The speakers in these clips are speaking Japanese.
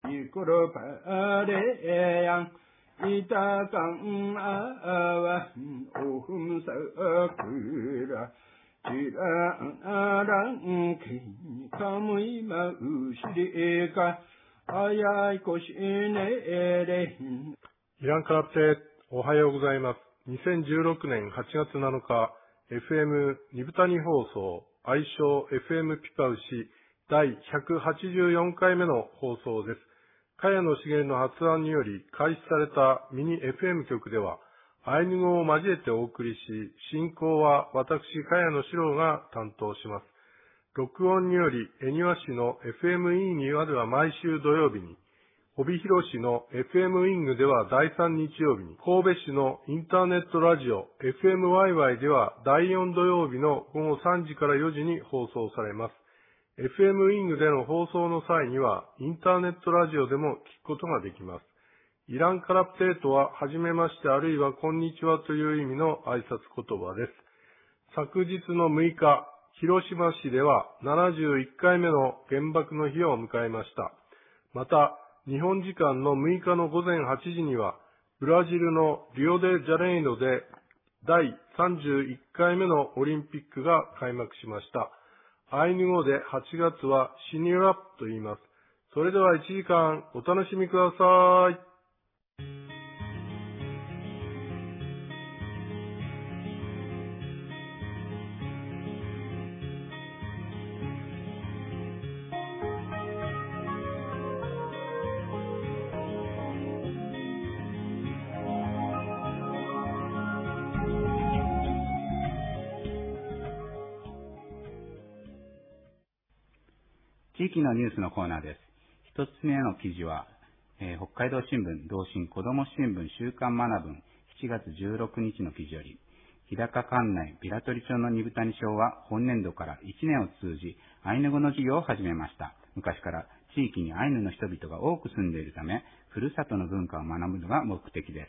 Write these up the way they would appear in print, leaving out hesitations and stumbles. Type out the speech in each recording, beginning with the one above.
이끌어 바래양 이따강 아와 오흠사 그라 지라랑 기kam의 마우시리가 아야이 고시네레 イランカラプテ、おはようございます。2016年8月7日、FM ニブタニ放送、愛称 FM ピパウシ第184回目の放送です。茅野茂の発案により開始されたミニ FM 局では、アイヌ語を交えてお送りし、進行は私、茅野史郎が担当します。録音により、恵庭市の FM インにはでは毎週土曜日に、帯広市の FM ウィングでは第3日曜日に、神戸市のインターネットラジオ FM ワイワイでは第4土曜日の午後3時から4時に放送されます。FM ウィングでの放送の際には、インターネットラジオでも聞くことができます。イランカラプテートは、はじめましてあるいはこんにちはという意味の挨拶言葉です。昨日の6日、広島市では71回目の原爆の日を迎えました。また、日本時間の6日の午前8時には、ブラジルのリオデジャネイロで第31回目のオリンピックが開幕しました。アイヌ語で8月はシニラップと言います。それでは1時間お楽しみください。 地域のニュースのコーナーです。一つ目の記事は、北海道新聞、同心子ども新聞週刊マナブン7月16日の記事より、日高管内平取町の二部谷町は本年度から1年を通じアイヌ語の授業を始めました。昔から地域にアイヌの人々が多く住んでいるため、ふるさとの文化を学ぶのが目的です。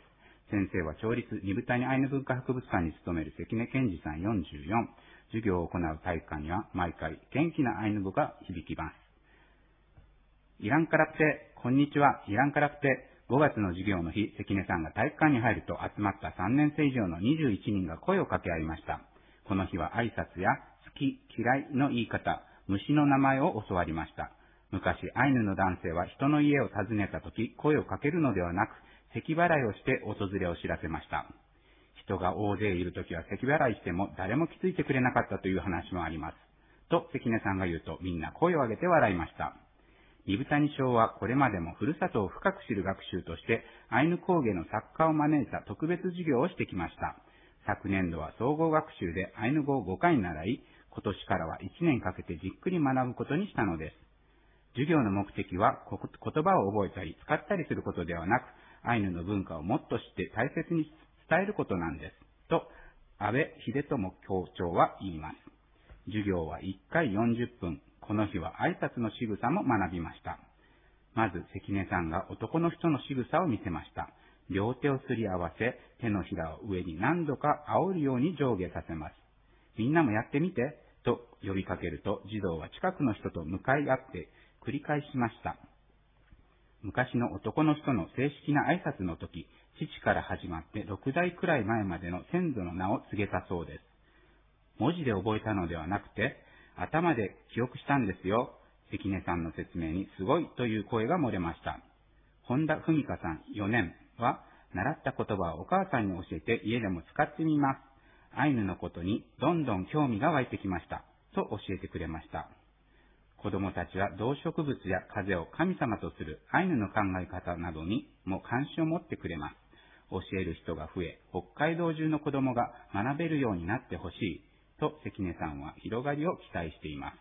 先生は町立二部谷アイヌ文化博物館に勤める関根健二さん44。授業を行う体育館には毎回元気なアイヌ語が響きます。イランカラプテ、こんにちは、イランカラプテ。5月の授業の日、関根さんが体育館に入ると集まった3年生以上の21人が声を掛け合いました。この日は挨拶や好き、嫌いの言い方、虫の名前を教わりました。昔、アイヌの男性は人の家を訪ねたとき声をかけるのではなく、咳払いをして訪れを知らせました。人が大勢いるときは咳払いしても誰も気づいてくれなかったという話もあります。と関根さんが言うとみんな声を上げて笑いました。二部谷町はこれまでもふるさとを深く知る学習としてアイヌ工芸の作家を招いた特別授業をしてきました。昨年度は総合学習でアイヌ語を5回習い、今年からは1年かけてじっくり学ぶことにしたのです。授業の目的は言葉を覚えたり使ったりすることではなく、アイヌの文化をもっと知って大切に伝えることなんです。と、安倍秀友校長は言います。授業は1回40分。この日は挨拶の仕草も学びました。まず関根さんが男の人の仕草を見せました。両手をすり合わせ、手のひらを上に何度か煽るように上下させます。みんなもやってみて、と呼びかけると児童は近くの人と向かい合って繰り返しました。昔の男の人の正式な挨拶の時、父から始まって6代くらい前までの先祖の名を告げたそうです。文字で覚えたのではなくて、頭で記憶したんですよ。関根さんの説明にすごいという声が漏れました。本田文香さん4年は、習った言葉をお母さんに教えて家でも使ってみます。アイヌのことにどんどん興味が湧いてきました。と教えてくれました。子供たちは動植物や風を神様とするアイヌの考え方などにも関心を持ってくれます。教える人が増え、北海道中の子供が学べるようになってほしいと関根さんは広がりを期待しています。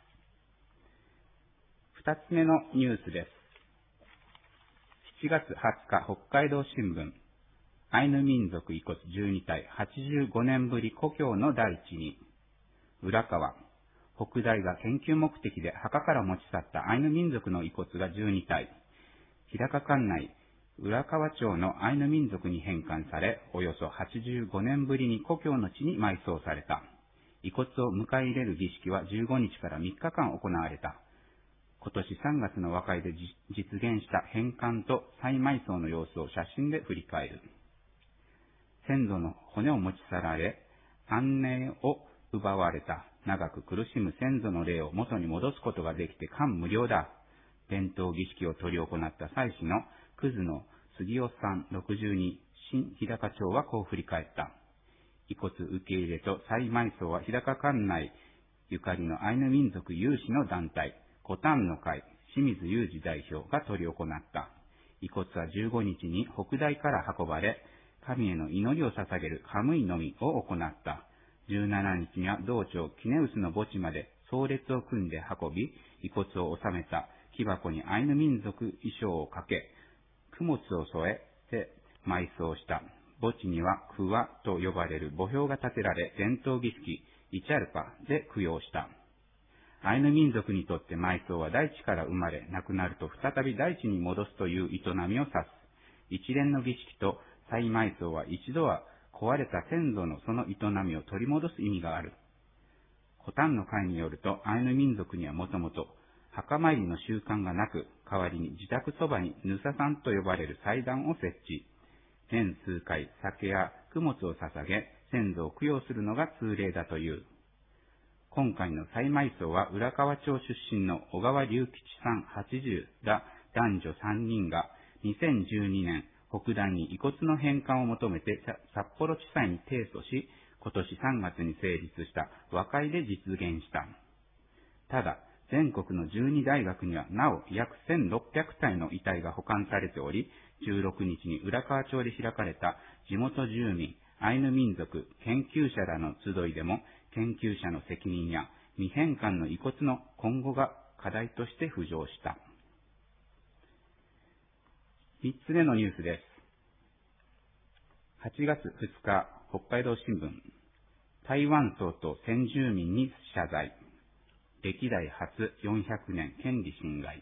二つ目のニュースです。7月20日、北海道新聞、アイヌ民族遺骨12体、85年ぶり故郷の大地に。浦川、北大が研究目的で墓から持ち去ったアイヌ民族の遺骨が12体、日高管内、浦川町のアイヌ民族に返還され、およそ85年ぶりに故郷の地に埋葬された。遺骨を迎え入れる儀式は15日から3日間行われた。 今年3月の和解で実現した返還と再埋葬の様子を写真で振り返る。先祖の骨を持ち去られ、安寧を奪われた長く苦しむ先祖の霊を元に戻すことができて感無量だ。伝統儀式を執り行った祭司の葛野杉尾さん62、新日高町はこう振り返った。遺骨受け入れと再埋葬は日高管内ゆかりのアイヌ民族有志の団体、コタンの会、清水裕二代表が執り行った。遺骨は15日に北大から運ばれ、神への祈りを捧げるカムイのみを行った。17日には道庁キネウスの墓地まで葬列を組んで運び、遺骨を収めた木箱にアイヌ民族衣装をかけ、供物を添えて埋葬した。墓地にはクワと呼ばれる墓標が建てられ、伝統儀式イチャルパで供養した。アイヌ民族にとって埋葬は大地から生まれ、亡くなると再び大地に戻すという営みを指す。一連の儀式と再埋葬は一度は壊れた先祖のその営みを取り戻す意味がある。コタンの会によると、アイヌ民族にはもともと墓参りの習慣がなく、代わりに自宅そばにヌサさんと呼ばれる祭壇を設置。年数回酒や供物を捧げ、先祖を供養するのが通例だという。今回の再埋葬は浦河町出身の小川隆吉さん80ら男女3人が2012年北大に遺骨の返還を求めて札幌地裁に提訴し、今年3月に成立した和解で実現した。ただ、全国の12大学にはなお約1600体の遺体が保管されており、16日に浦河町で開かれた地元住民、アイヌ民族研究者らの集いでも、研究者の責任や未返還の遺骨の今後が課題として浮上した。3つ目のニュースです。8月2日、北海道新聞、台湾総統先住民に謝罪。歴代初400年権利侵害。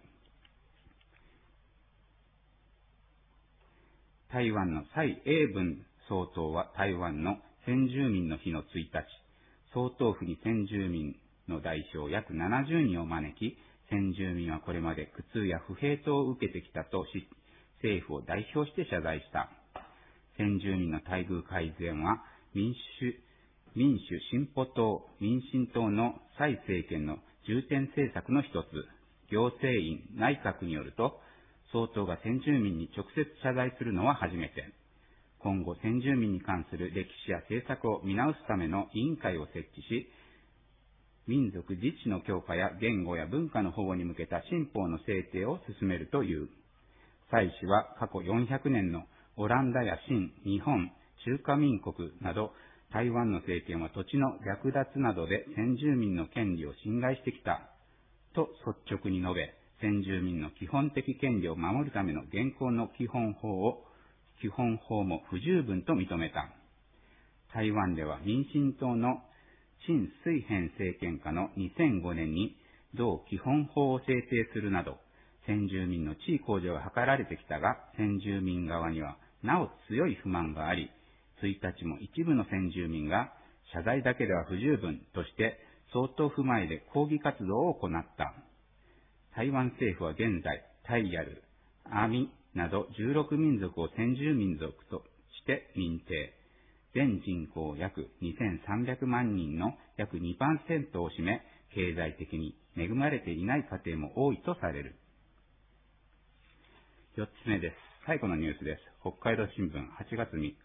台湾の蔡英文総統は台湾の先住民の日の1日、総統府に先住民の代表約70人を招き、先住民はこれまで苦痛や不平等を受けてきたとし、政府を代表して謝罪した。先住民の待遇改善は民主進歩党、民進党の蔡政権の重点政策の一つ。行政院、内閣によると、総統が先住民に直接謝罪するのは初めて。今後、先住民に関する歴史や政策を見直すための委員会を設置し、民族自治の強化や言語や文化の保護に向けた新法の制定を進めるという。蔡氏は過去400年のオランダや清、日本、中華民国など、台湾の政権は土地の略奪などで先住民の権利を侵害してきたと率直に述べ、先住民の基本的権利を守るための現行の基本法も不十分と認めた。台湾では民進党の陳水扁政権下の2005年に同基本法を制定するなど、先住民の地位向上が図られてきたが、先住民側にはなお強い不満があり、1日も一部の先住民が謝罪だけでは不十分として総統府前で抗議活動を行った。台湾政府は現在、タイヤル、アミなど16民族を先住民族として認定。全人口約2300万人の約 2% を占め、経済的に恵まれていない家庭も多いとされる。4つ目です。最後のニュースです。北海道新聞8月3日。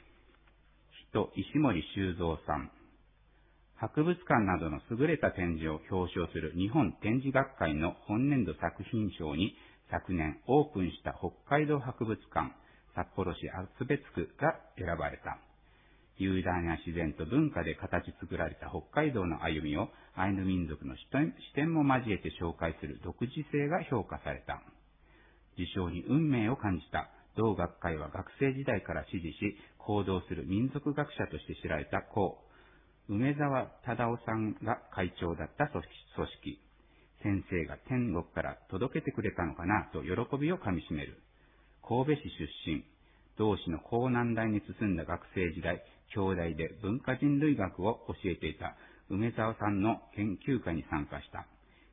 石森修三さん。博物館などの優れた展示を表彰する日本展示学会の本年度作品賞に昨年オープンした北海道博物館札幌市厚別区が選ばれた。雄大な自然と文化で形作られた北海道の歩みをアイヌ民族の視点も交えて紹介する独自性が評価された。受賞に運命を感じた。同学会は学生時代から支持し、行動する民族学者として知られた梅沢忠夫さんが会長だった組織。先生が天国から届けてくれたのかなと喜びをかみしめる。神戸市出身。同市の江南大に進んだ学生時代、京大で文化人類学を教えていた梅沢さんの研究会に参加した。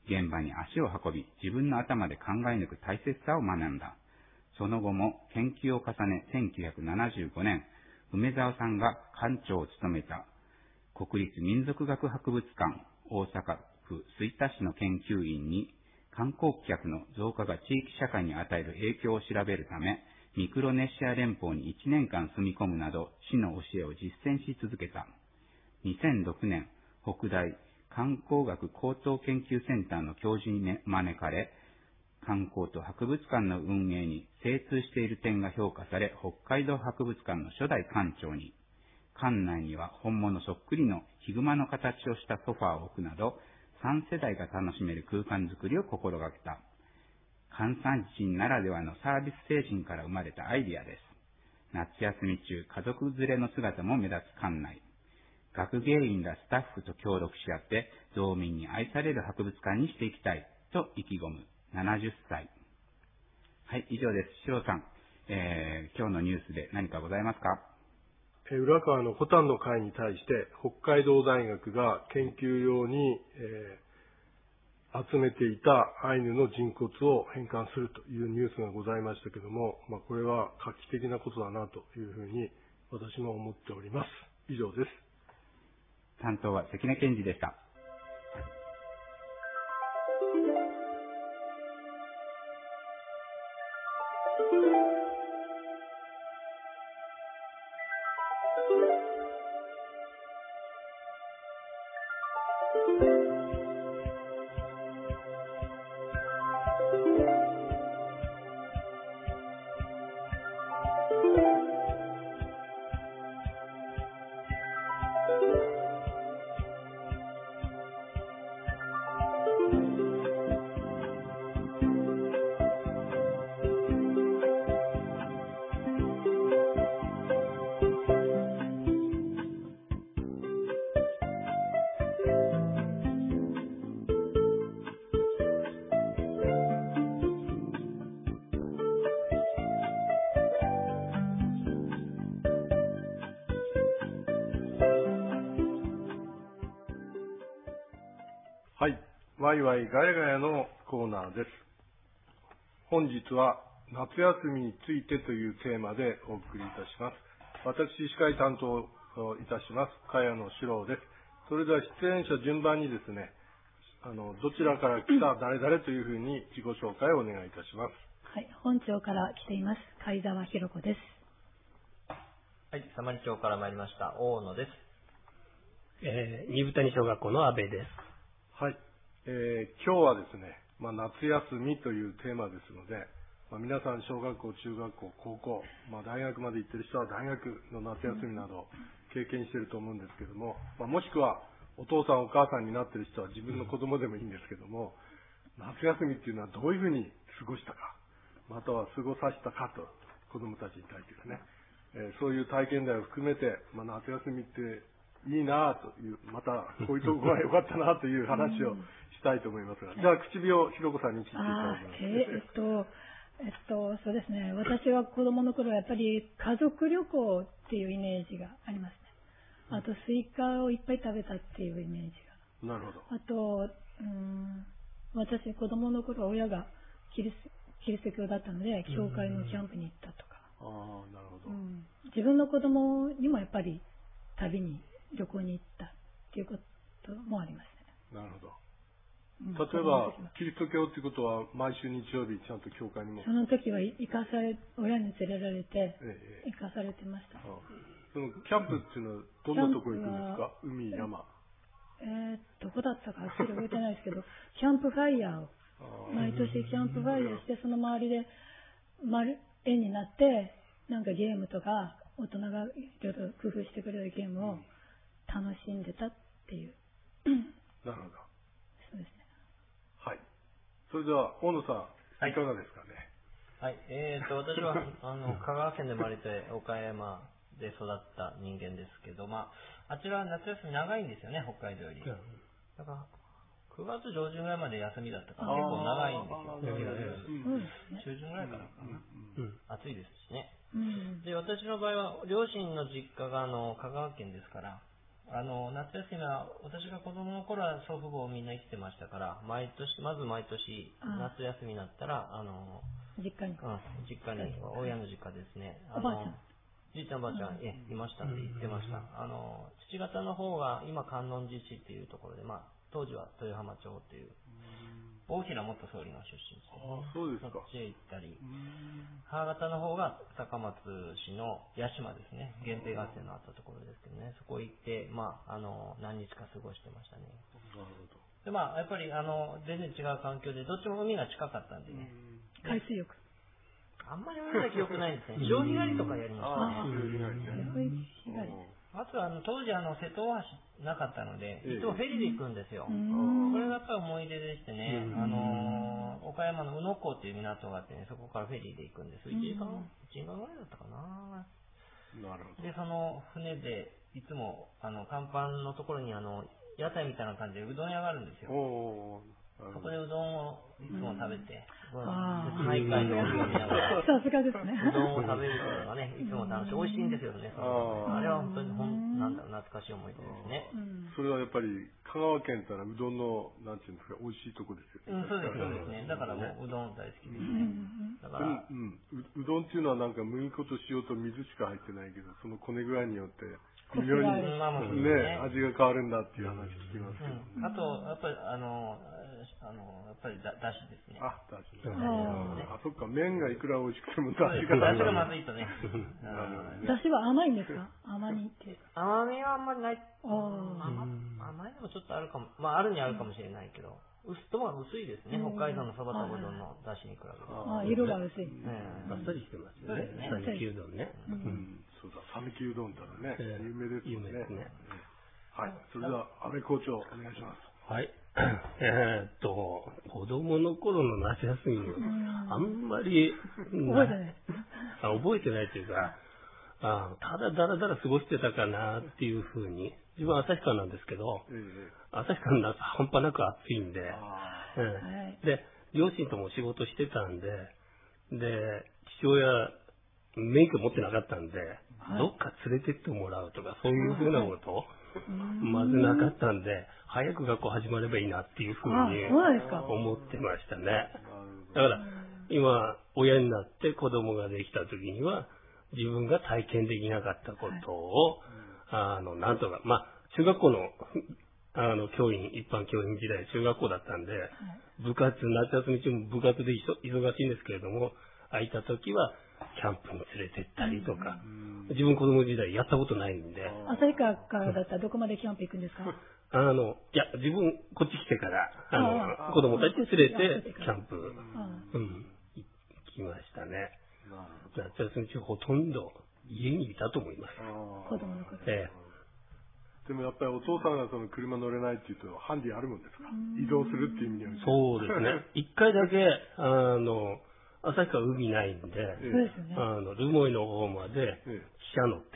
現場に足を運び、自分の頭で考え抜く大切さを学んだ。その後も研究を重ね、1975年、梅沢さんが館長を務めた国立民族学博物館大阪府吹田市の研究員に、観光客の増加が地域社会に与える影響を調べるため、ミクロネシア連邦に1年間住み込むなど、市の教えを実践し続けた。2006年、北大観光学高等研究センターの教授に招かれ、観光と博物館の運営に精通している点が評価され、北海道博物館の初代館長に。館内には本物そっくりのヒグマの形をしたソファーを置くなど、3世代が楽しめる空間づくりを心がけた。閑散人ならではのサービス精神から生まれたアイディアです。夏休み中、家族連れの姿も目立つ館内。学芸員らスタッフと協力し合って、道民に愛される博物館にしていきたいと意気込む70歳。はい、以上です。シロさん、今日のニュースで何かございますか？ 浦川のコタンの会に対して、北海道大学が研究用に、集めていたアイヌの人骨を返還するというニュースがございましたけども、これは画期的なことだなというふうに私も思っております。以上です。 担当は関根健二でした。 はい。ワイワイガヤガヤのコーナーです。本日は夏休みについてというテーマでお送りいたします。私、司会担当いたします、茅野史郎です。それでは出演者順番にですね、どちらから来た誰々というふうに自己紹介をお願いいたします。 はい、本町から来ています、貝沢ひろ子です。 はい、様似町から参りました、大野です。 二部谷小学校の阿部です。 はい。今日はですね、夏休みというテーマですので、皆さん小学校、中学校、高校、大学まで行ってる人は大学の夏休みなど経験していると思うんですけども、もしくはお父さんお母さんになっている人は自分の子供でもいいんですけども、夏休みっていうのはどういうふうに過ごしたか、または過ごさせたかと子供たちに対してですね、そういう体験談を含めて、夏休みっていいなという、またこういうところが良かったなという話をしたいと思いますが、じゃあ唇をひろこさんに聞いていただきます。 そうですね、私は子供の頃はやっぱり家族旅行っていうイメージがありますね。あとスイカをいっぱい食べたっていうイメージが。なるほど。 あと、私子供の頃は親がキリスト教だったので、教会のキャンプに行ったとか。 なるほど。 自分の子供にもやっぱり旅に旅行に行ったっていうこともありますね。 なるほど。例えばキリスト教っていうことは毎週日曜日ちゃんと教会にも。 その時は親に連れられて行かされてました。 そのキャンプっていうのはどんなところに行くんですか？海、山。 どこだったかはっきり覚えてないですけど、キャンプファイヤーを毎年キャンプファイヤーして、その周りで円になってなんかゲームとか大人がいろいろ工夫してくれるゲームを楽しんでたっていう。 なるほど。 そうですね。 はい。それでは大野さん、いかがですかね。 はい。私は香川県で生まれて岡山で育った人間ですけど、あちらは夏休み長いんですよね、北海道より。だから9月上旬ぐらいまで休みだったから結構長いんですよ。中旬ぐらいからかな。暑いですしね。で、私の場合は両親の実家が香川県ですから、 夏休みは、私が子供の頃は祖父母みんな生きてましたから、まず毎年、夏休みになったら、 実家に。 実家に、親の実家ですね。 おばあちゃん。 じいちゃんばあちゃん、いましたんで、行ってました。父方の方が、今、観音寺市っていうところで、当時は豊浜町っていう、大平元総理の出身地。 そうですか。 そっちへ行ったり、母方の方が高松市の八島ですね。源平合戦のあったところですけどね。そこ行って、何日か過ごしてましたね。 なるほど。 で、やっぱり、全然違う環境で、どっちも海が近かったんでね。 海水浴。 あんまり泳いだ記憶ないんですね。潮干狩りとかやりましたね。 潮干狩り。 あとは当時瀬戸大橋なかったので、いつもフェリーで行くんですよ。これがやっぱり思い出でしてね、岡山の宇野港っていう港があってね、そこからフェリーで行くんです。1時間ぐらいだったかな。 なるほど。 で、その船で、いつも甲板のところに屋台みたいな感じでうどん屋があるんですよ。そこでうどんをいつも食べて、内海の海を見ながら、 さすがですね。 うどんを食べるのがね、いつも楽しい。美味しいんですよね。あれは本当に懐かしい思い出ですね。 それはやっぱり香川県ってのはうどんのなんていうんですか、美味しいとこですよね。 そうですね。だからもううどん大好きですね。だからうどんっていうのはなんか麦粉と塩と水しか入ってないけど、そのこね具合によって微妙にね味が変わるんだっていう話聞きますけど。 あとやっぱりだしですね。 だし。そっか、麺がいくら美味しくてもだしがまずいとね。 だしは甘いんですか？甘みっていうか。 甘みはあんまりない。甘いのもちょっとあるかも。あるにあるかもしれないけど。薄いですね。北海道のそばとうどんのだしに比べて。 色が薄い。 あっさりしてますよね。讃岐うどんね。 そうだ、讃岐うどんったらね、有名ですよね。 はい。それでは、安倍校長、お願いします。 はい。子供の頃の夏休みをあんまり覚えてないというか、ただだらだら過ごしてたかなっていうふうに、自分は旭川なんですけど、旭川の夏半端なく暑いんで、で、両親とも仕事してたんで、父親、免許持ってなかったんで、どっか連れてってもらうとか、そういうふうなことまずなかったんで、早く学校始まればいいなっていうふうに思ってましたね。だから、今、親になって子供ができた時には、自分が体験できなかったことを、なんとか、中学校の、一般教員時代、中学校だったんで、夏休み中も部活で忙しいんですけれども、空いた時は、キャンプに連れてったりとか、自分子供時代やったことないんで。 旭川からだったらどこまでキャンプ行くんですか？ いや、自分こっち来てから、子供たち連れてキャンプ、行きましたね。夏休み中ほとんど家にいたと思います。 子供の頃。 でもやっぱりお父さんがその車乗れないっていうと、ハンディあるもんですか？移動するっていう意味では。 そうですね。一回だけ、旭川海ないんで、留萌の方まで汽車乗って、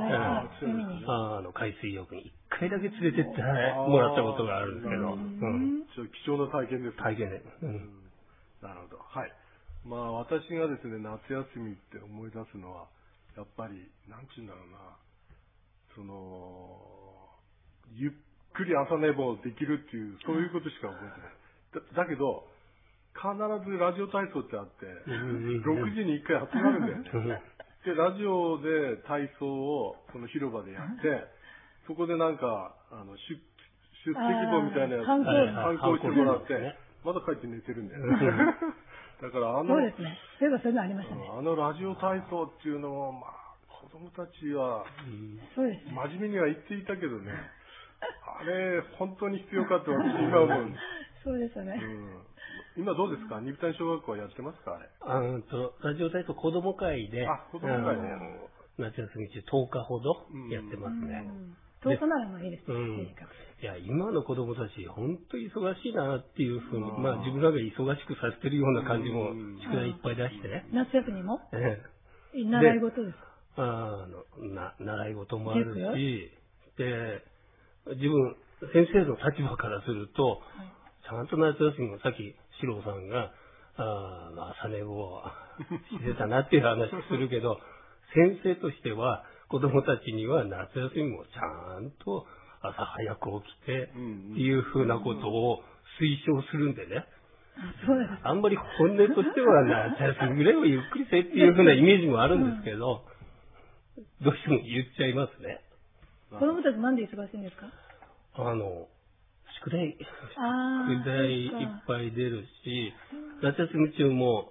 海水浴に一回だけ連れてってもらったことがあるんですけど、 貴重な体験ですね。 体験で。 なるほど。はい。私がですね、夏休みって思い出すのは、やっぱり、なんちゅうんだろうな、ゆっくり朝寝坊できるっていう、そういうことしか覚えてない。だけど、必ずラジオ体操ってあって、6時に1回集まるんだよね。で、ラジオで体操をその広場でやって、そこでなんか、出席簿みたいなやつ、反抗してもらって、まだ帰って寝てるんだよね。だからそうですね。そういえばそういうのありましたね。 ラジオ体操っていうのも、子供たちは、真面目には言っていたけどね、あれ、本当に必要かって私今思う。 そうですよね。 今どうですか？二部谷小学校はやってますか？ ラジオ体操子供会で、夏休み中10日ほどやってますね。 10日ならいいですね。 いや、今の子供たち、本当に忙しいなっていうふうに、自分らが忙しくさせてるような感じも、宿題いっぱい出してね。 夏休みも習い事ですか？ 習い事もあるし、で、自分、先生の立場からすると、ちゃんと夏休みもさっき四郎さんが、朝寝坊してたなっていう話するけど、先生としては子供たちには夏休みもちゃんと朝早く起きてっていうふうなことを推奨するんでね。あんまり本音としては夏休みぐらいをゆっくりせっていうふうなイメージもあるんですけど、どうしても言っちゃいますね。 子供たちなんで忙しいんですか？ 宿題いっぱい出るし、夏休み中も、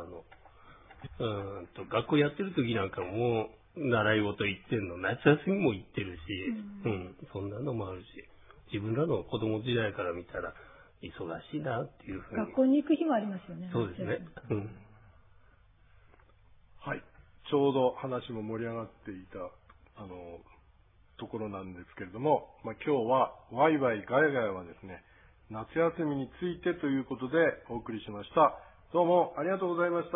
学校やってる時なんかも、習い事行ってんの、夏休みも行ってるし、そんなのもあるし、自分らの子供時代から見たら、忙しいなっていうふうに。 学校に行く日もありますよね。 そうですね。 はい。ちょうど話も盛り上がっていた、ところなんですけれども、今日はワイワイガヤガヤはですね、夏休みについてということでお送りしました。どうもありがとうございました。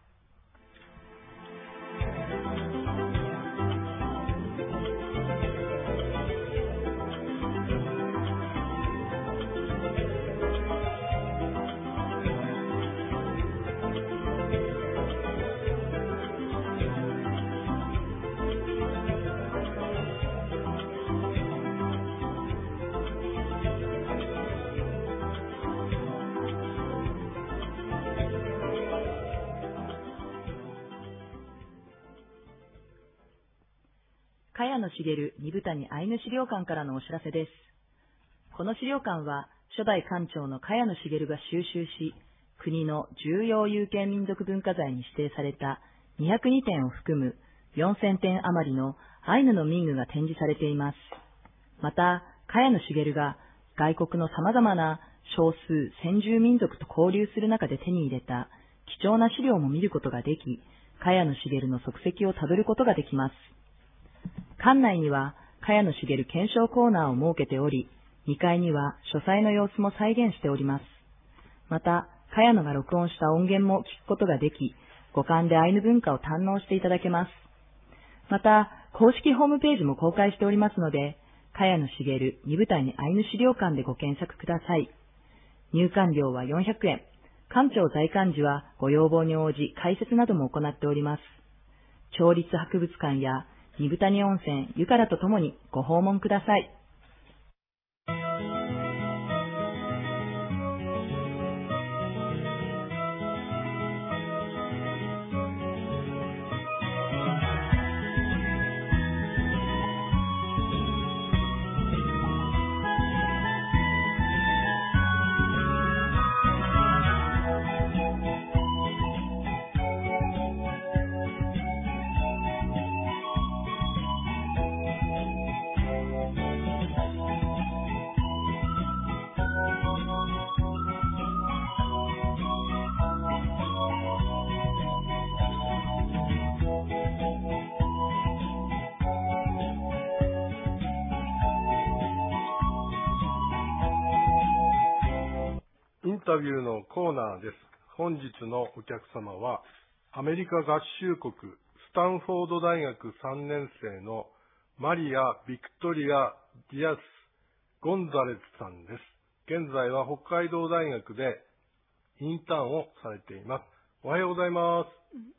茅野茂二部谷アイヌ資料館からのお知らせです。この資料館は初代館長の茅野茂が収集し、国の重要有形民族文化財に指定された202点を含む4000点余りのアイヌの民具が展示されています。また、茅野茂が外国の様々な少数先住民族と交流する中で手に入れた貴重な資料も見ることができ、茅野茂の足跡をたどることができます。館内には、茅野茂検証コーナーを設けており、2階には書斎の様子も再現しております。また、茅野が録音した音源も聞くことができ、五感でアイヌ文化を堪能していただけます。また、公式ホームページも公開しておりますので、茅野茂二部谷アイヌ資料館でご検索ください。入館料は400円。館長在館時はご要望に応じ解説なども行っております。町立博物館や二部谷温泉ゆからとともにご訪問ください。 インタビューのコーナーです。本日のお客様は、アメリカ合衆国スタンフォード大学3年生のマリア・ビクトリア・ディアス・ゴンザレスさんです。現在は北海道大学でインターンをされています。おはようございます。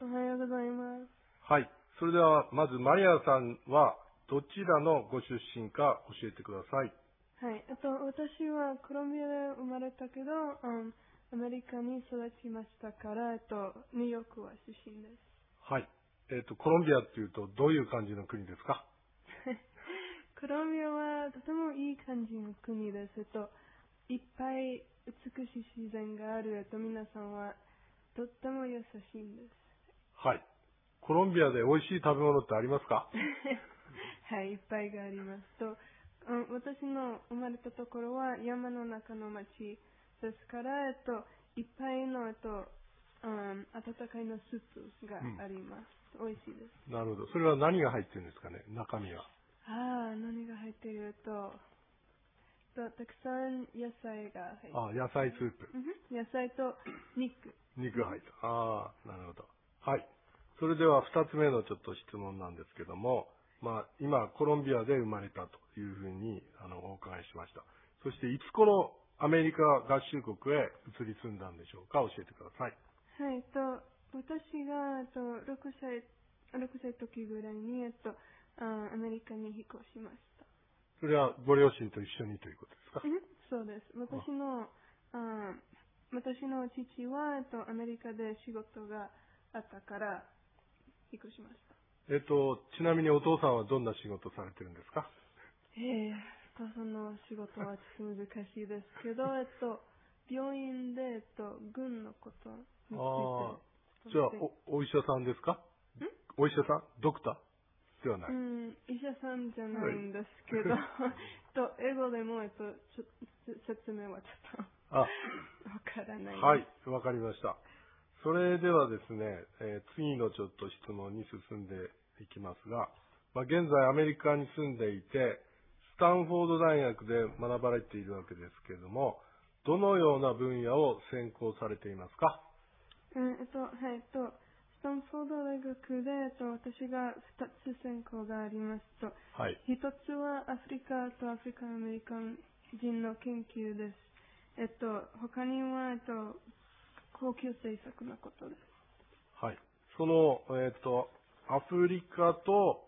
おはようございます。 はい。それでは、まずマリアさんはどちらのご出身か教えてください。 はい。私はコロンビアで生まれたけど、アメリカに育ちましたから、ニューヨークは出身です。 はい。コロンビアっていうとどういう感じの国ですか？ コロンビアはとてもいい感じの国です。いっぱい美しい自然がある皆さんはとっても優しいんです。 はい。コロンビアで美味しい食べ物ってありますか？ はい、いっぱいがあります。私の生まれたところは山の中の町ですから、いっぱいの温かいのスープがあります。美味しいです。 なるほど。それは何が入ってるんですかね、中身は。 何が入っているたくさん野菜が入っている。 野菜スープ。 野菜と肉が入った。なるほど。はい。それでは2つ目のちょっと質問なんですけども、今コロンビアで生まれたというふうにお伺いしました。そしていつ頃アメリカ合衆国へ移り住んだんでしょうか？教えてください。 はい。私が6歳時ぐらいにアメリカに引っ越しました。 それはご両親と一緒にということですか？ そうです。私の父は、アメリカで仕事があったから、引っ越しました。 ちなみにお父さんはどんな仕事されてるんですか？ その仕事はちょっと難しいですけど、病院で、軍のことについて。 じゃあ、お医者さんですか？お医者さん？ドクターではない。 医者さんじゃないんですけど、英語でも、説明はちょっとわからない。 はい、わかりました。それではですね、次のちょっと質問に進んでいきますが、現在アメリカに住んでいて、スタンフォード大学で学ばれているわけですけれども、どのような分野を専攻されていますか？ スタンフォード大学で、私が2つ専攻がありますと、 はい、 1つはアフリカとアフリカンアメリカン人の研究です。他には、公共政策のことです。 はい。その、アフリカと、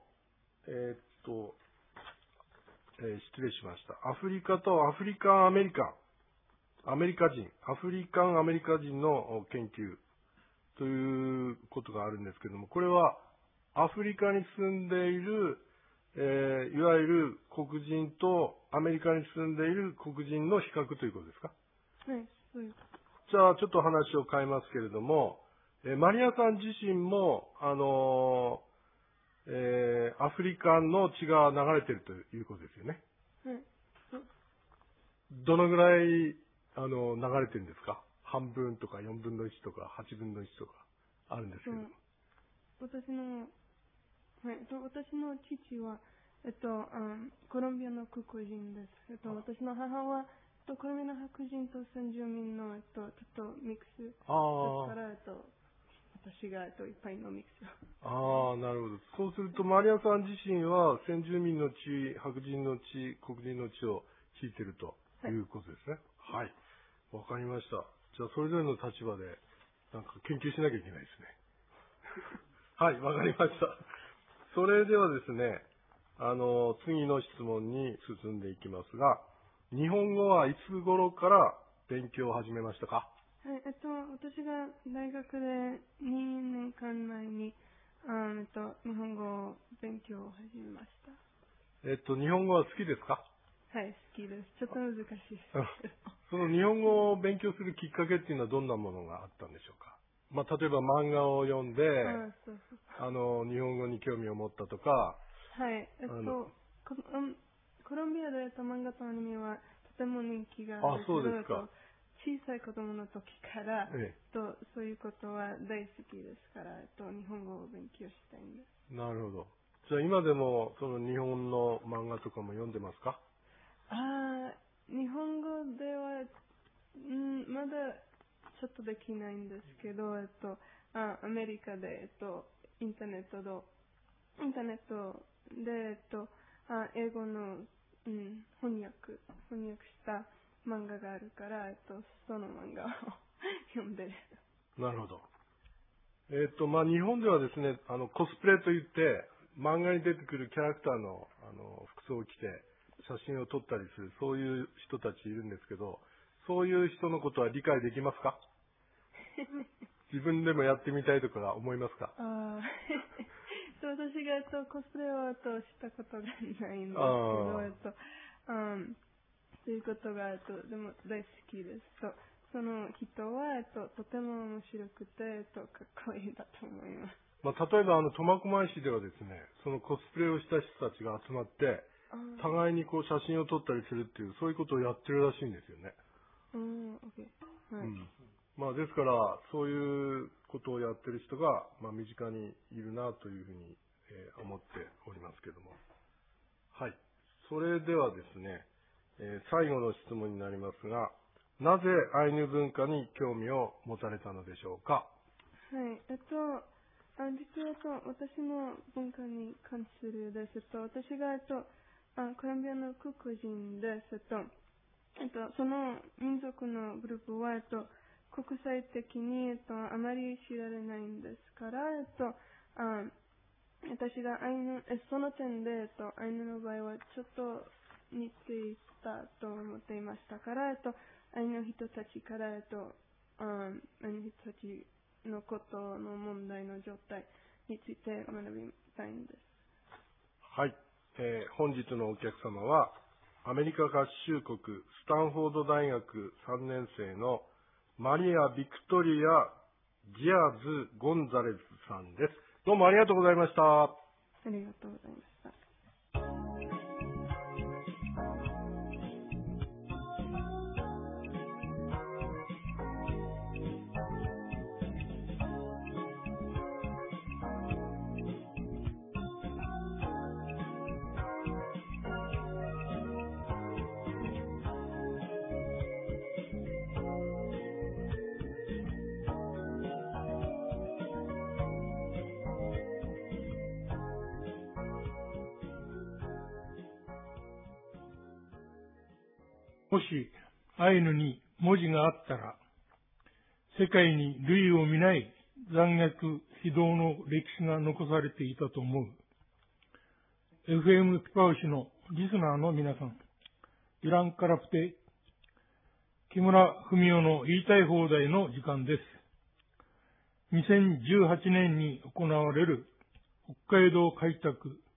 失礼しました。アフリカとアフリカンアメリカン、アメリカ人、アフリカンアメリカ人の研究ということがあるんですけれども、これはアフリカに住んでいる、いわゆる黒人とアメリカに住んでいる黒人の比較ということですか？ はい、そういうこと。 じゃあ、ちょっと話を変えますけれども、マリアさん自身も、アフリカの血が流れているということですよね。 はい。 どのぐらい、流れてるんですか？半分とか4分の1とか8分の1とかあるんですけど。 私の父は、コロンビアの黒人です。私の母は、コロンビアの白人と先住民の、ちょっとミックスですから、私が、いっぱいのミックス。 なるほど。そうすると、マリアさん自身は、先住民の血、白人の血、黒人の血を引いているということですね。はい。わかりました。じゃあ、それぞれの立場で、なんか研究しなきゃいけないですね。はい、わかりました。それではですね、次の質問に進んでいきますが、日本語はいつ頃から勉強を始めましたか？ はい、私が大学で2年間前に、日本語を勉強を始めました。 日本語は好きですか？ はい、好きです。ちょっと難しいです。 その日本語を勉強するきっかけっていうのはどんなものがあったんでしょうか？例えば漫画を読んで、日本語に興味を持ったとか。 はい、コロンビアで漫画とアニメはとても人気があるけど、 そうですか。 小さい子供の時から、そういうことは大好きですから、日本語を勉強したいんです。 なるほど。じゃあ今でもその日本の漫画とかも読んでますか？ 日本語では、まだちょっとできないんですけど、アメリカで、インターネットで、英語の、翻訳した漫画があるから、その漫画を読んでる。 なるほど。日本ではですね、コスプレといって、漫画に出てくるキャラクターの、服装を着て写真を撮ったりする、そういう人たちいるんですけど、そういう人のことは理解できますか？自分でもやってみたいとか思いますか？ 私がコスプレをしたことがないんですけど、そういうことがでも大好きです。その人はとても面白くてかっこいいだと思います。 例えば苫小牧市ではですね、そのコスプレをした人たちが集まって、互いに写真を撮ったりするっていう、そういうことをやってるらしいんですよね。ですから、そういうことをやってる人が、身近にいるなというふうに、思っておりますけども。はい。それではですね、最後の質問になりますが、なぜアイヌ文化に興味を持たれたのでしょうか？ はい。実は私の文化に関するです。私がコロンビアの黒人です。その民族のグループは国際的にあまり知られないんですから、私がその点でアイヌの場合はちょっと似ていたと思っていましたから、アイヌの人たちから、アイヌの人たちのことの問題の状態について学びたいんです。 はい。本日のお客様は、アメリカ合衆国スタンフォード大学3年生のマリア・ビクトリア・ジアズ・ゴンザレスさんです。どうもありがとうございました。 ありがとうございました。 もしアイヌに文字があったら、世界に類を見ない残虐非道の歴史が残されていたと思う。FM ピパウシのリスナーの皆さん、イランカラプテ、木村文夫の言いたい放題の時間です。2018年に行われる北海道開拓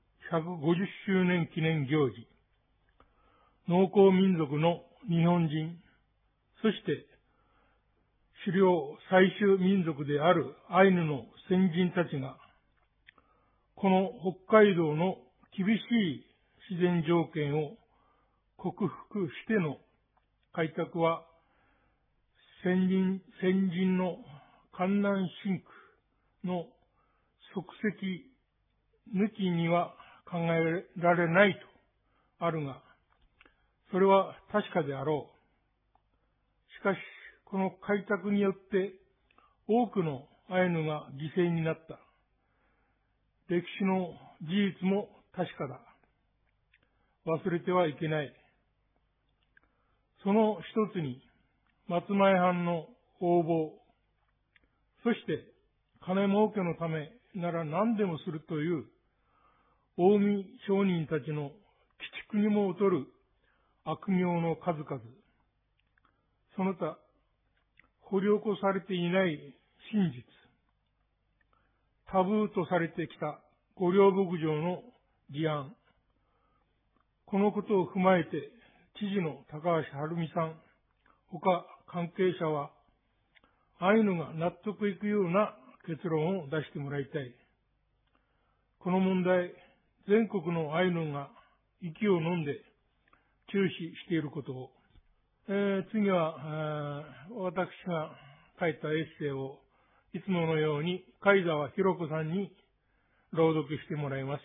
150周年記念行事、農耕民族の日本人、そして狩猟採集民族であるアイヌの先人たちが、この北海道の厳しい自然条件を克服しての開拓は、先人の艱難辛苦の足跡抜きには考えられないとあるが、それは確かであろう。しかし、この開拓によって多くのアイヌが犠牲になった。歴史の事実も確かだ。忘れてはいけない。その一つに、松前藩の横暴、そして金儲けのためなら何でもするという近江商人たちの鬼畜にも劣る悪行の数々、その他、掘り起こされていない真実、タブーとされてきた御領牧場の議案、このことを踏まえて、知事の高橋晴美さん、他関係者は、アイヌが納得いくような結論を出してもらいたい。この問題、全国のアイヌが息を飲んで注視していることを、次は私が書いたエッセイをいつものように貝沢博子さんに朗読してもらいます。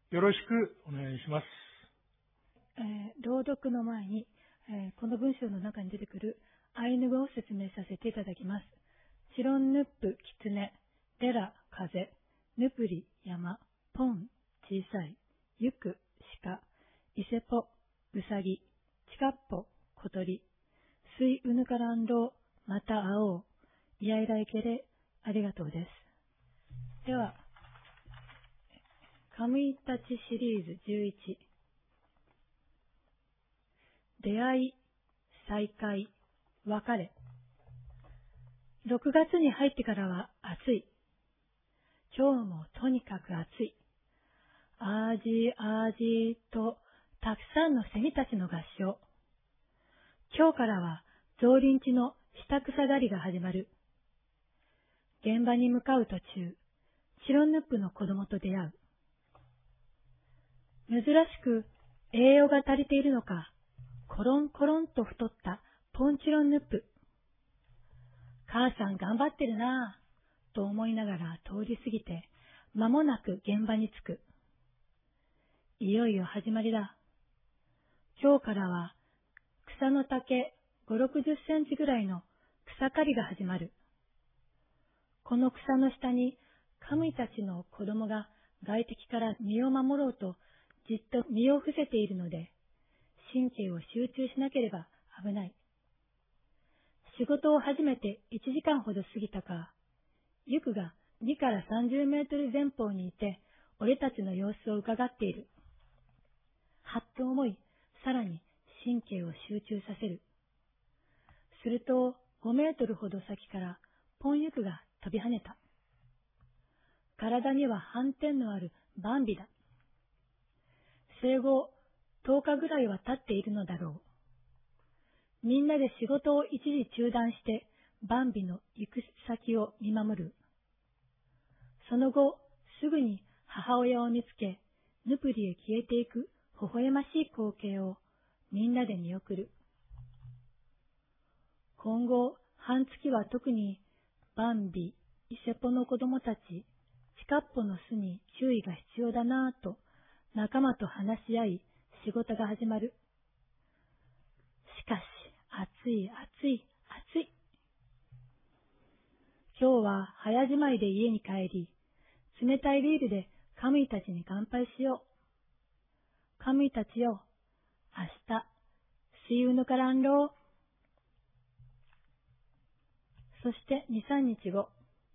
よろしくお願いします。 朗読の前に、この文章の中に出てくるアイヌ語を説明させていただきます。チロンヌップ、キツネ、レラ、風、ヌプリ、山、ポン、小さい、ユク、鹿、イセポ、ウサギ、チカッポ、小鳥、スイウヌカランロウ、また会おう、イヤイライケレ、ありがとうです。では、カムイタチシリーズ11、出会い、再会、別れ。6月に入ってからは暑い。今日もとにかく暑い。あーじーあーじーとたくさんのセミたちの合唱。今日からは造林地の下草刈りが始まる。現場に向かう途中、チロンヌップの子供と出会う。珍しく栄養が足りているのか、コロンコロンと太ったポンチロンヌップ。母さん頑張ってるなぁ、と思いながら通り過ぎて、間もなく現場に着く。いよいよ始まりだ。今日からは草の丈5、60センチぐらいの草刈りが始まる。この草の下にカムイたちの子供が外敵から身を守ろうとじっと身を伏せているので、神経を集中しなければ危ない。仕事を始めて1時間ほど過ぎたか、ユクが2から30メートル前方にいて、俺たちの様子を伺っている。はっと思い、 さらに神経を集中させる。すると5メートルほど先からポンユクが飛び跳ねた。体には斑点のあるバンビだ。生後10日ぐらいは経っているのだろう。みんなで仕事を一時中断してバンビの行く先を見守る。その後、すぐに母親を見つけ、ヌプリへ消えていく微笑ましい光景をみんなで見送る。今後、半月は特にバンビ、イセポの子供たち、チカッポの巣に注意が必要だなぁと仲間と話し合い仕事が始まる。しかし、暑い。今日は早じまいで家に帰り、冷たいビールでカムイたちに乾杯しよう。カムイたちよ、明日、See youのからんろう。そして2、3日後。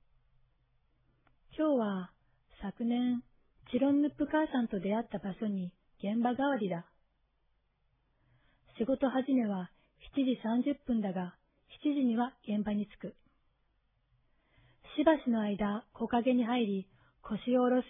今日は昨年、チロンヌップ母さんと出会った場所に現場代わりだ。仕事始めは7時30分だが、7時には現場に着く。しばしの間、木陰に入り、腰を下ろす。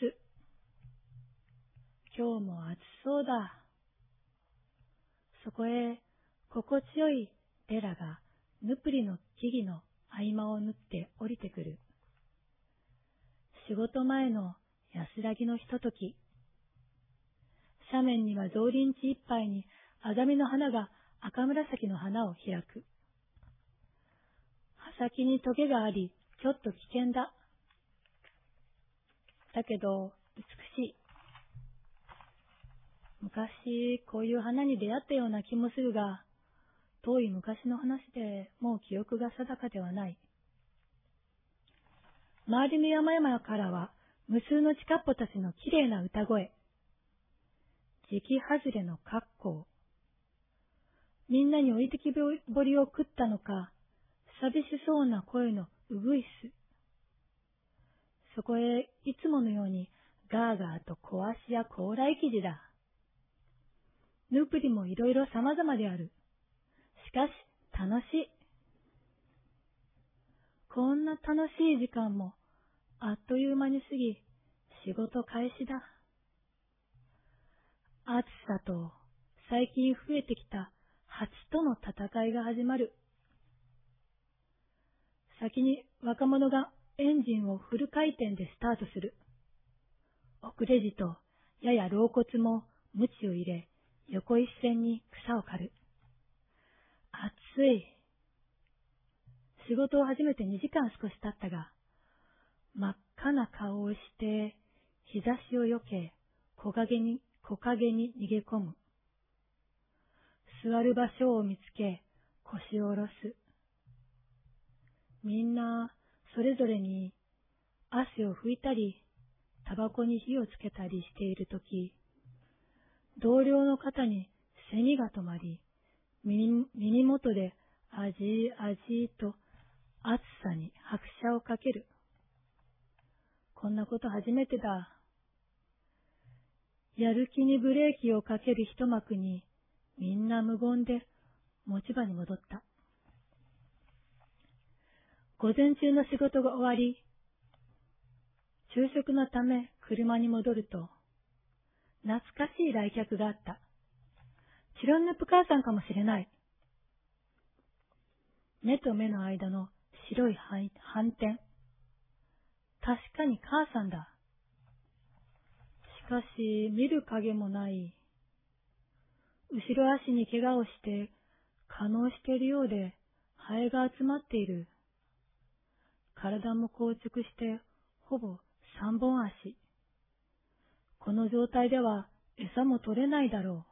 今日も暑そうだ。そこへ、心地よいデラが、ヌプリの木々の合間を縫って降りてくる。仕事前の安らぎのひととき。斜面には造林地いっぱいにアザミの花が赤紫の花を開く。葉先にトゲがあり、ちょっと危険だ。だけど、美しい。昔、こういう花に出会ったような気もするが、遠い昔の話でもう記憶が定かではない。周りの山々からは、無数のチカッポたちのきれいな歌声。時期外れの格好。みんなに置いてきぼりを食ったのか、寂しそうな声のうぐいす。そこへいつものようにガーガーと小足や高麗生地だ。ヌプリもいろいろ様々である。しかし楽しい。こんな楽しい時間もあっという間に過ぎ、仕事開始だ。暑さと最近増えてきた蜂との戦いが始まる。先に若者がエンジンをフル回転でスタートする。遅れじとやや老骨も鞭を入れ、横一線に草を刈る。暑い。仕事を始めて2時間少し経ったが、真っ赤な顔をして日差しをよけ、木陰に逃げ込む。座る場所を見つけ、腰を下ろす。みんなそれぞれに汗を拭いたり、タバコに火をつけたりしているとき、同僚の肩に蝉が止まり、耳元であじあじと暑さに拍車をかける。こんなこと初めてだ。やる気にブレーキをかける一幕に、みんな無言で持ち場に戻った。午前中の仕事が終わり、昼食のため車に戻ると、懐かしい来客があった。チロンヌップ母さんかもしれない。目と目の間の白い斑点。確かに母さんだ。しかし、見る影もない。後ろ足に怪我をして、化膿しているようで、ハエが集まっている。体も硬直して、ほぼ3本足。この状態では餌も取れないだろ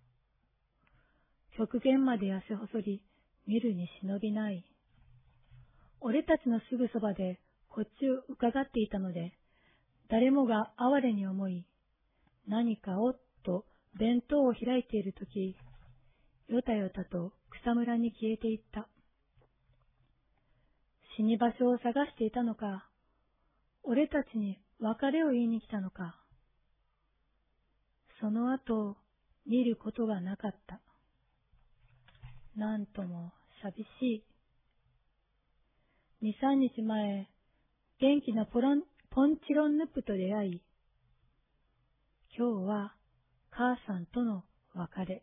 う。極限まで痩せ細り、見るに忍びない。俺たちのすぐそばでこっちを伺っていたので、誰もが哀れに思い、何かをと弁当を開いているとき、よたよたと草むらに消えていった。死に場所を探していたのか、俺たちに別れを言いに来たのか。その後、 見ることがなかった。なんとも寂しい。2、3日前、元気なポンチロンヌップと出会い、今日は母さんとの別れ。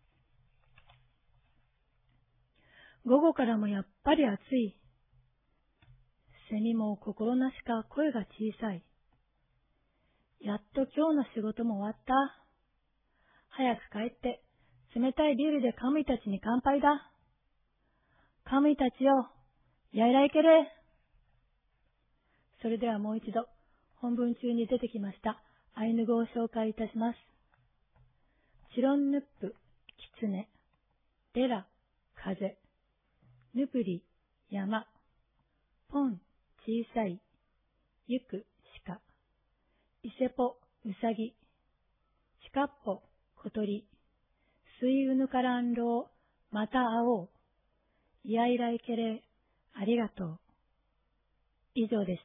午後からもやっぱり暑い。セミも心なしか声が小さい。やっと今日の仕事も終わった。早く帰って、冷たいビールでカムイたちに乾杯だ。カムイたちよ、やいらいけれ。それではもう一度、本文中に出てきましたアイヌ語を紹介いたします。チロンヌップ、キツネ。レラ、風。ヌプリ、山。ポン、小さい。ユク、鹿。イセポ、ウサギ。チカッポ、小鳥。スイウヌカランロウ、また会おう。イヤイライケレ、ありがとう。以上でした。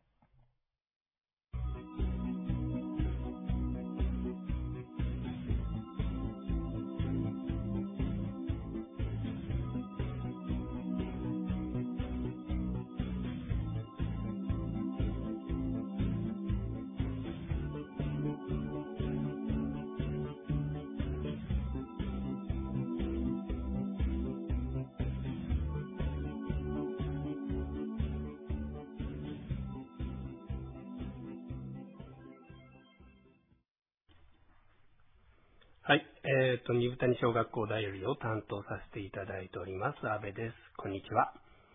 はい。二部谷小学校だよりを担当させていただいております、安部です。こんにちは。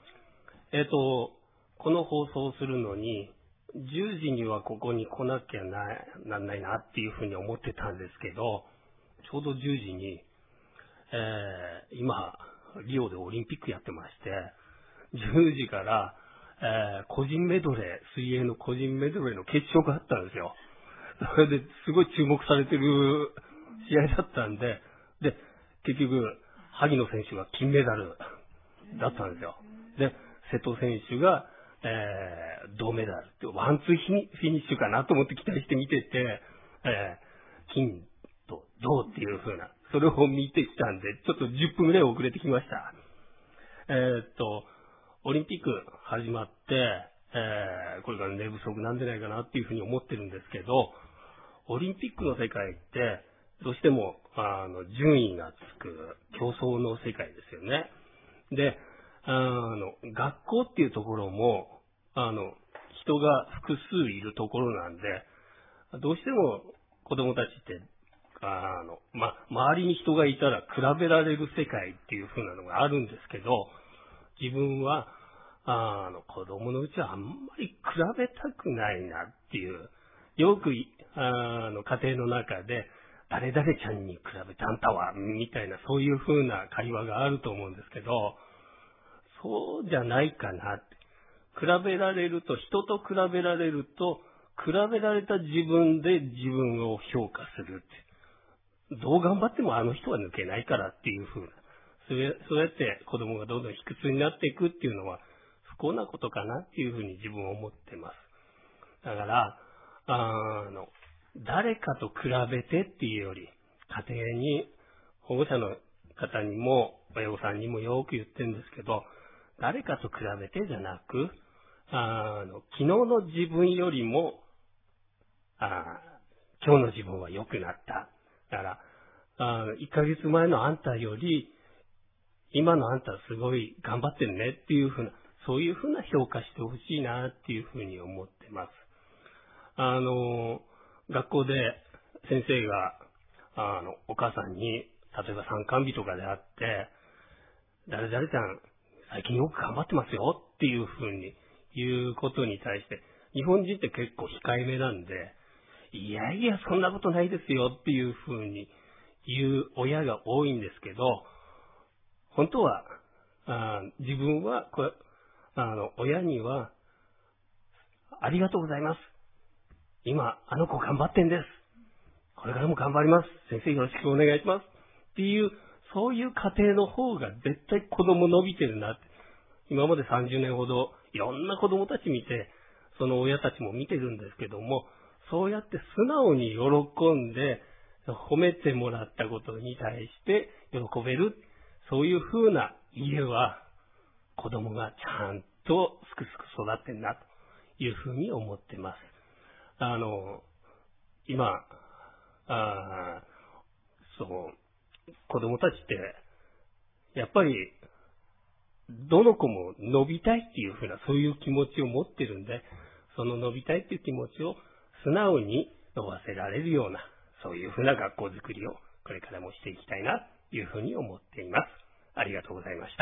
この放送をするのに、10時にはここに来なきゃなんないなっていうふうに思ってたんですけど、ちょうど10時に、今、リオでオリンピックやってまして、10時から、個人メドレー、水泳の個人メドレーの決勝があったんですよ。それですごい注目されてる試合だったんで、結局、萩野選手が金メダルだったんですよ。で、瀬戸選手が、銅メダルって、ワンツーフィニッシュかなと思って期待して見てて、金と銅っていう風な、それを見てきたんで、ちょっと10分ぐらい遅れてきました。オリンピック始まって、これから寝不足なんじゃないかなっていうふうに思ってるんですけど、オリンピックの世界って、どうしても、順位がつく競争の世界ですよね。で、学校っていうところも、人が複数いるところなんで、どうしても子供たちって、周りに人がいたら比べられる世界っていう風なのがあるんですけど、自分は、子供のうちはあんまり比べたくないなっていう、よく、家庭の中で、誰々ちゃんに比べてあんたは、みたいな、そういう風な会話があると思うんですけど、そうじゃないかなって。比べられると、人と比べられると、比べられた自分で自分を評価するって。どう頑張ってもあの人は抜けないからっていう風な。そうやって子供がどんどん卑屈になっていくっていうのは不幸なことかなっていう風に自分は思ってます。だから、誰かと比べてっていうより、家庭に保護者の方にも親御さんにもよく言ってるんですけど、誰かと比べてじゃなく、昨日の自分よりも、今日の自分は良くなった。だから、1ヶ月前のあんたより、今のあんたはすごい頑張ってるねっていうふうな、そういうふうな評価してほしいなっていうふうに思ってます。学校で先生が、お母さんに、例えば参観日とかであって、誰々ちゃん、最近よく頑張ってますよっていうふうに言うことに対して、日本人って結構控えめなんで、いやいやそんなことないですよっていうふうに言う親が多いんですけど、本当は、自分は親には、ありがとうございます。今、あの子頑張ってんです。これからも頑張ります。先生よろしくお願いします。っていう、そういう家庭の方が絶対子供伸びてるなって。今まで30年ほどいろんな子供たち見て、その親たちも見てるんですけども、そうやって素直に喜んで、 褒めてもらったことに対して喜べる、そういう風な家は子供がちゃんとすくすく育ってんなというふうに思ってます。今、子供たちって、やっぱり、どの子も伸びたいっていうふうな、そういう気持ちを持ってるんで、その伸びたいっていう気持ちを素直に伸ばせられるような、そういうふうな学校づくりをこれからもしていきたいなというふうに思っています。ありがとうございました。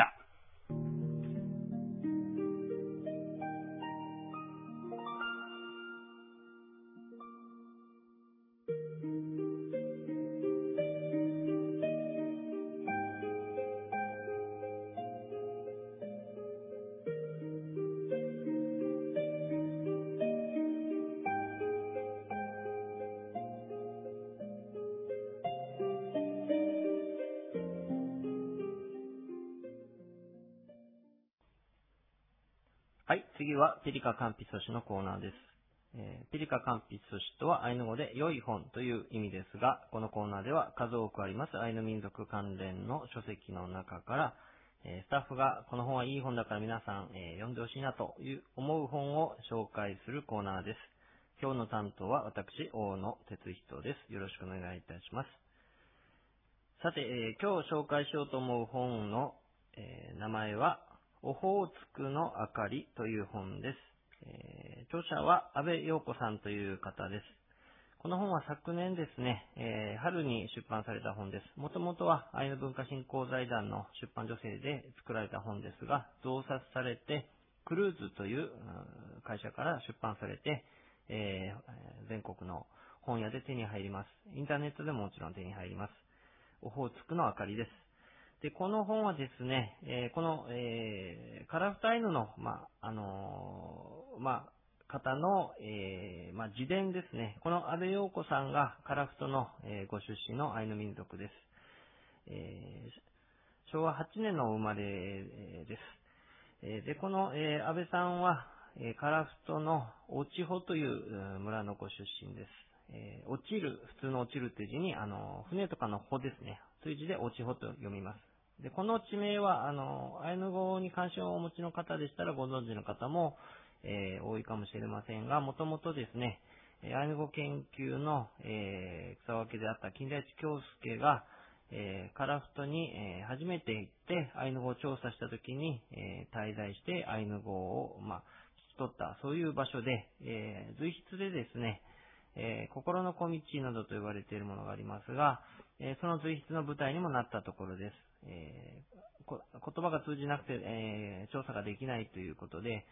はい、次はピリカカンピソシのコーナーです。ピリカカンピソシとはアイヌ語で良い本という意味ですが、このコーナーでは数多くありますアイヌ民族関連の書籍の中から、スタッフがこの本はいい本だから皆さん、読んでほしいなという思う本を紹介するコーナーです。今日の担当は私、大野哲人です。よろしくお願いいたします。さて、今日紹介しようと思う本の、名前はオホーツクの明かりという本です。著者は安倍陽子さんという方です。この本は昨年ですね、春に出版された本です。もともとはアイヌ文化振興財団の出版助成で作られた本ですが、増刷されて、クルーズという会社から出版されて、全国の本屋で手に入ります。インターネットでももちろん手に入ります。オホーツクの明かりです。で、この本はですね、この、カラフトアイヌの、方の、自伝ですね。この安倍陽子さんがカラフトの、ご出身のアイヌ民族です。昭和8年の生まれです。で、この、安倍さんは、カラフトの落ち穂という村のご出身です。落ちる、普通の落ちるという字に、船とかの穂ですね。という字で落ち穂と読みます。で、この地名は、アイヌ語に関心をお持ちの方でしたらご存知の方も、多いかもしれませんが、もともとですね、アイヌ語研究の、草分けであった金田一京介が、カラフトに、初めて行ってアイヌ語を調査したときに、滞在してアイヌ語を、聞き取った、そういう場所で、随筆でですね、心の小道などと呼ばれているものがありますが、その随筆の舞台にもなったところです。言葉が通じなくて、調査ができないということで、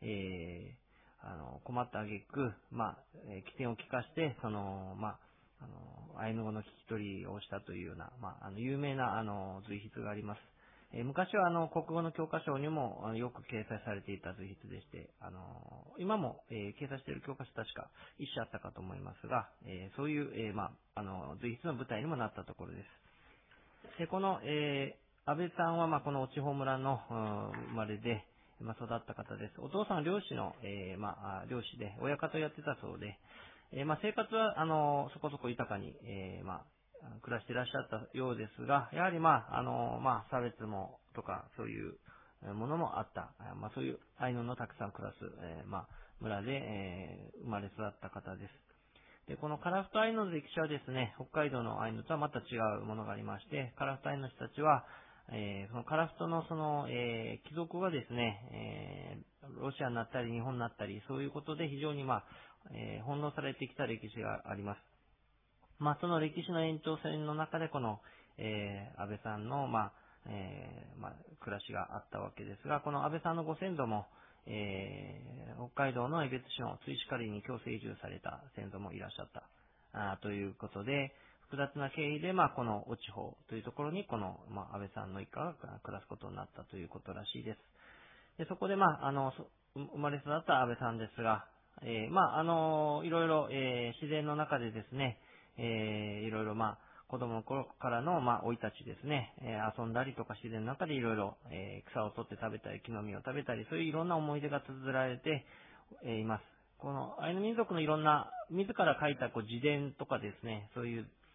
困った挙句、起点を聞かして、アイヌ語の聞き取りをしたというような、有名な随筆があります。昔は国語の教科書にもよく掲載されていた随筆でして、今も、掲載している教科書確か一種あったかと思いますが、そういう、随筆の舞台にもなったところです。で、この、安倍さんは、この落穂村の生まれで、育った方です。お父さんは漁師の、漁師で、親方をやってたそうで、生活は、そこそこ豊かに、暮らしていらっしゃったようですが、やはり差別もとかそういうものもあった、そういうアイヌのたくさん暮らす、村で、生まれ育った方です。で、このカラフトアイヌの歴史はですね、北海道のアイヌとはまた違うものがありまして、カラフトアイヌの人たちは、そのカラフトの貴族がですね、ロシアになったり日本になったり、そういうことで非常に翻弄されてきた歴史があります。その歴史の延長線の中でこの、安倍さんの、暮らしがあったわけですが、この安倍さんのご先祖も、北海道の江別市の追鹿里に強制移住された先祖もいらっしゃったということで、複雑な経緯で、この落穂というところにこの、安倍さんの一家が暮らすことになったということらしいです。で、そこで、生まれ育った安倍さんですが、いろいろ、自然の中でですね、いろいろ子供の頃からの生い立ちですね、遊んだりとか自然の中でいろいろ草を取って食べたり木の実を食べたり、そういういろんな思い出が綴られています。このアイヌ民族のいろんな自ら書いた自伝とかですね、そういう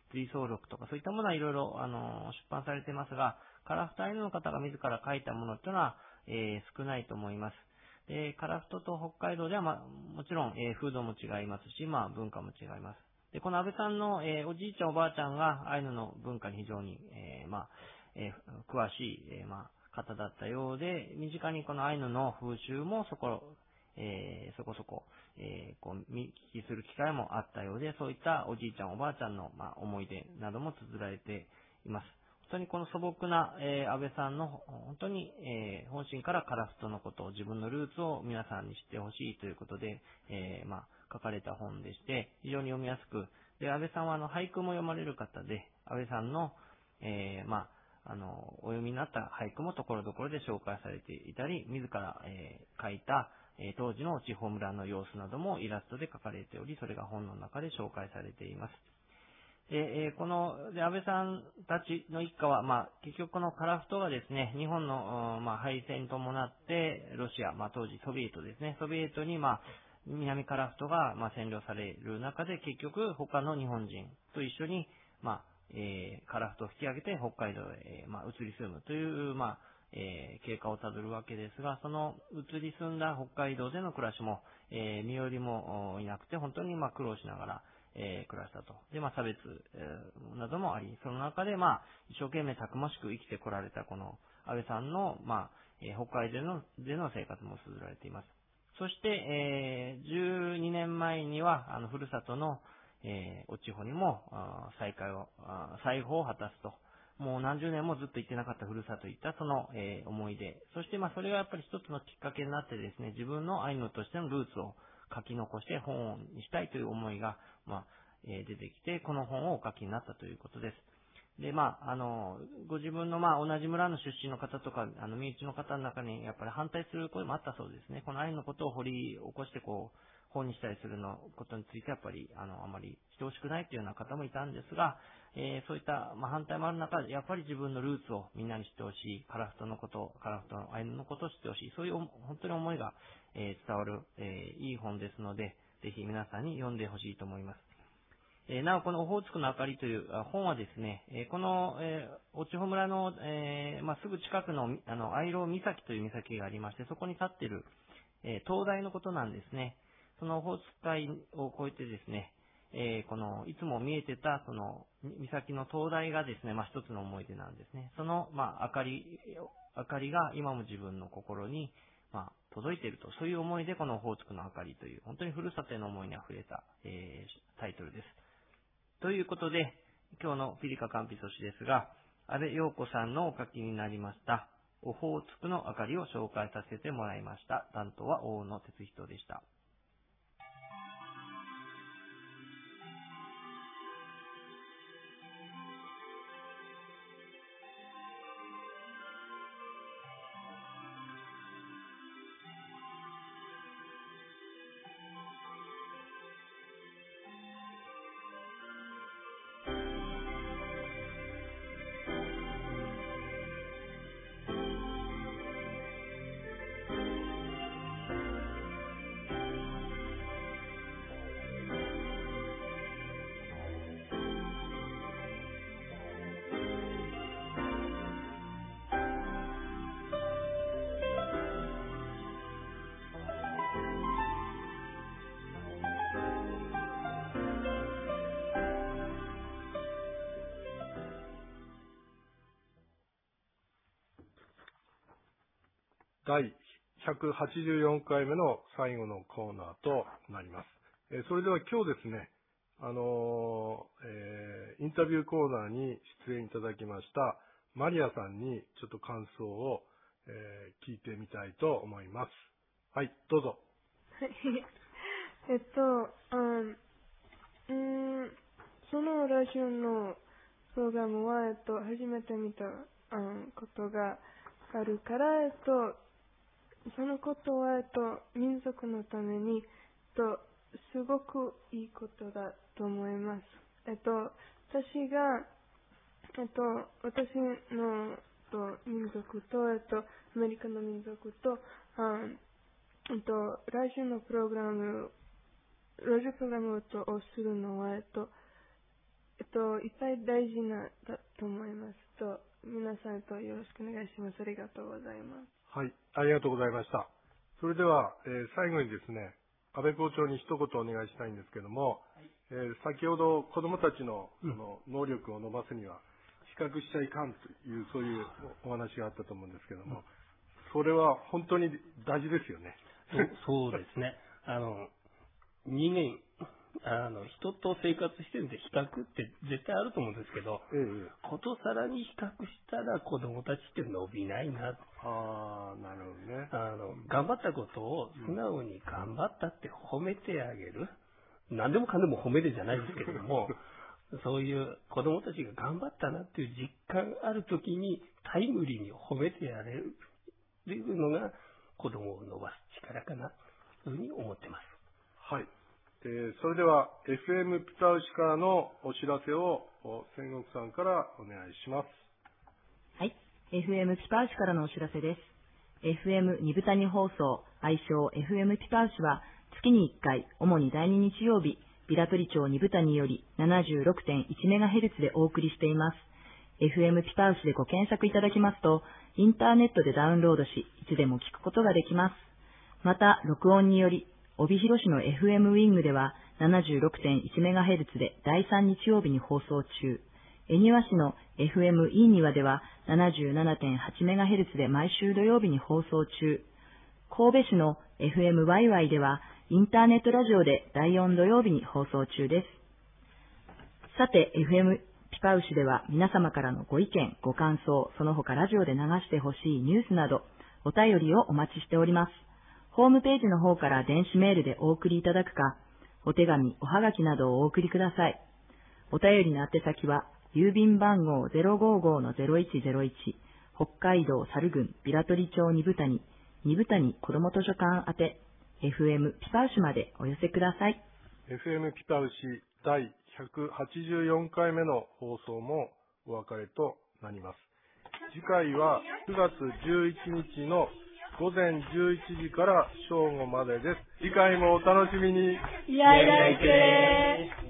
追走録とかそういったものはいろいろ出版されていますが、カラフトアイヌの方が自ら書いたものっていうのは、少ないと思います。で、カラフトと北海道では、もちろん、風土も違いますし、文化も違います。で、この安倍さんの、おじいちゃんおばあちゃんがアイヌの文化に非常に、詳しい、方だったようで、身近にこのアイヌの風習もそこそこ、見聞きする機会もあったようで、そういったおじいちゃんおばあちゃんの、思い出なども綴られています。本当にこの素朴な、安倍さんの本当に、本心からカラフトのことを、自分のルーツを皆さんに知ってほしいということで、書かれた本でして、非常に読みやすく、で、安倍さんは俳句も読まれる方で、安倍さんの、お読みになった俳句もところどころで紹介されていたり、自ら、書いた、当時の地方村の様子などもイラストで書かれており、それが本の中で紹介されています。で、安倍さんたちの一家は、結局このカラフトがですね、日本の、敗戦に伴って、ロシア、当時ソビエトですね、ソビエトに、南カラフトが、占領される中で、結局他の日本人と一緒に、カラフトを引き上げて北海道へ、移り住むという、経過をたどるわけですが、その移り住んだ北海道での暮らしも、身寄りもいなくて、本当に苦労しながら、暮らしたと。で、差別、などもあり、その中で、一生懸命たくましく生きてこられたこの安倍さんの、北海道での生活も綴られています。そして、12年前には、ふるさとの、お地方にも、再訪を果たすと。もう何十年もずっと行ってなかったふるさと行ったその、思い出。そして、それがやっぱり一つのきっかけになってですね、自分のアイヌとしてのルーツを書き残して本にしたいという思いが、出てきて、この本をお書きになったということです。で、ご自分の同じ村の出身の方とか、身内の方の中にやっぱり反対する声もあったそうですね。このアイヌのことを掘り起こして本にしたりすることについてやっぱり、あまりしてほしくないというような方もいたんですが、そういった、反対もある中で、やっぱり自分のルーツをみんなに知ってほしい、カラフトのアイヌのことを知ってほしい、そういう本当に思いが、伝わる、いい本ですので、ぜひ皆さんに読んでほしいと思います。なお、このオホーツクの明かりという本はですね、この、おちほ村の、すぐ近くの、愛老岬という岬がありまして、そこに立っている、灯台のことなんですね。そのオホーツク海を越えてですね、いつも見えてた、岬の灯台がですね、一つの思い出なんですね。その、明かりが今も自分の心に、届いていると、そういう思いでこのオホーツクの明かりという、本当にふるさとへの思いに溢れた、タイトルです。ということで、今日のピリカカンピソシですが、安倍陽子さんのお書きになりました、オホーツクの明かりを紹介させてもらいました。担当は大野哲人でした。 第184回目の最後のコーナーとなります。それでは今日ですね、インタビューコーナーに出演いただきましたマリアさんにちょっと感想を、聞いてみたいと思います。はい、どうぞ。 そのラジオのプログラムは、初めて見た、ことがあるから、そのことは、民族のために、すごくいいことだと思います。私が、私の民族と、アメリカの民族と、ラジオプログラムをするのは、 いっぱい大事なだと思いますと、皆さんとよろしくお願いします。ありがとうございます。 はい、ありがとうございました。それでは、最後にですね、安倍校長に一言お願いしたいんですけども、先ほど子どもたちの能力を伸ばすには、比較しちゃいかんという、そういうお話があったと思うんですけども、それは本当に大事ですよね。 そうですね。人間、人と生活してるんで比較って絶対あると思うんですけど、ことさらに比較したら子供たちって伸びないな。 なるほどね。 頑張ったことを素直に頑張ったって褒めてあげる。何でもかんでも褒めるじゃないですけれども、そういう子供たちが頑張ったなっていう実感あるときにタイムリーに褒めてやれるというのが子供を伸ばす力かなというふうに思ってます。 はい。それでは FM ピタウシからのお知らせを仙石さんからお願いします。 はい。FM ピパウシからのお知らせです。FM 二部谷放送、愛称 FM ピパウシは月に1回、主に第2日曜日、ビラトリ町二部谷より 76.1MHz でお送りしています。FM ピパウシでご検索いただきますと、インターネットでダウンロードし、いつでも聞くことができます。また、録音により、帯広市の FM ウィングでは 76.1MHz で第3日曜日に放送中。恵庭市の FM イーニワでは 77.8MHz で毎週土曜日に放送中。神戸市の FM ワイワイではインターネットラジオで第4土曜日に放送中です。さて、FM ピパウシでは皆様からのご意見、ご感想、その他ラジオで流してほしいニュースなど、お便りをお待ちしております。ホームページの方から電子メールでお送りいただくか、お手紙、おはがきなどをお送りください。お便りの宛先は、郵便番号 055-0101、北海道猿郡ビラトリ町二部谷子ども図書館宛て、FM ピパウシまでお寄せください。 FM ピパウシ第184回目の放送もお別れとなります。次回は9月11日の午前11時から正午までです。次回もお楽しみに。 いやいやいけー。